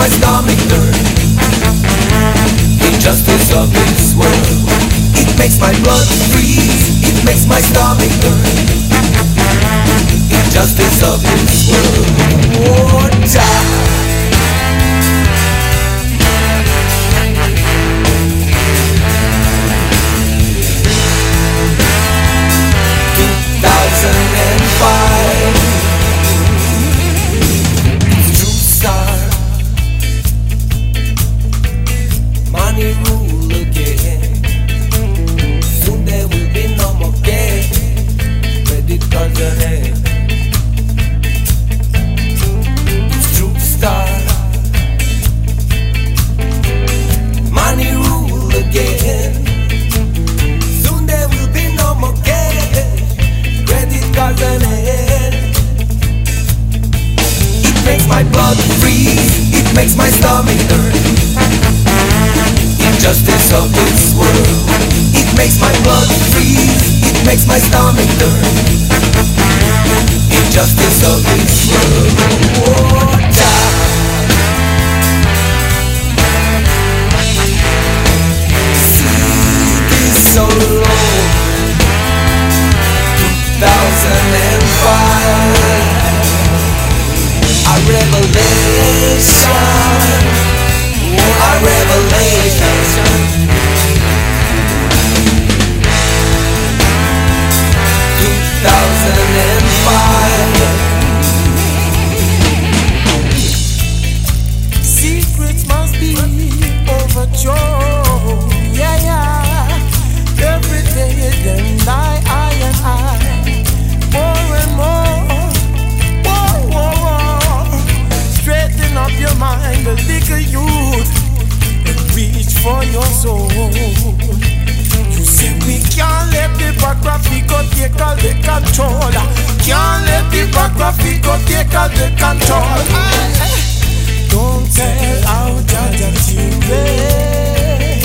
my stomach turn. Injustice of this world, it makes my blood freeze, it makes my stomach turn. Injustice of this world, oh, die. 2005, true star, money rule again. Soon there will be no more debt, credit cards ahead. It's true star, money rule again. Soon there will be no more debt, credit cards ahead. It makes my blood freeze, it makes my stomach turn. Injustice of this world, it makes my blood freeze, it makes my stomach turn. Injustice of this world, oh, die. See this so low, 2005, a revelation, oh, a revelation. 2005, secrets must be overthrown. Yeah, yeah. Every day then I and I, more and more. Whoa, whoa, whoa. Straighten up your mind, the little youth, and reach for your soul. You say we can't let the biography go take all the control. Can't let the biography go take all the control. Don't tell how Jaja children.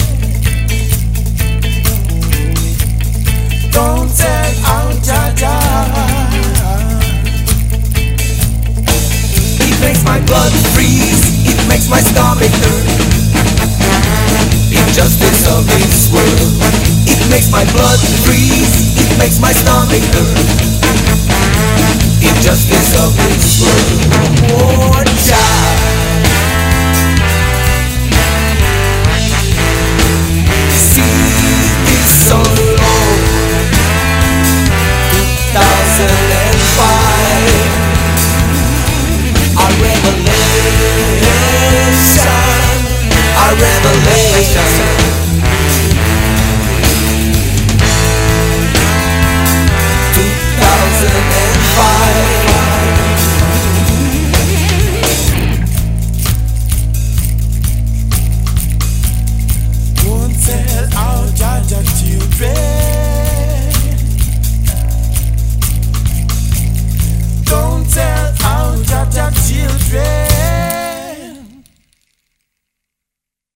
Don't tell how Jaja. it makes my blood freeze, it makes my stomach turn. Injustice of this world, it makes my blood freeze, it makes my stomach turn. Injustice of this world, oh, child.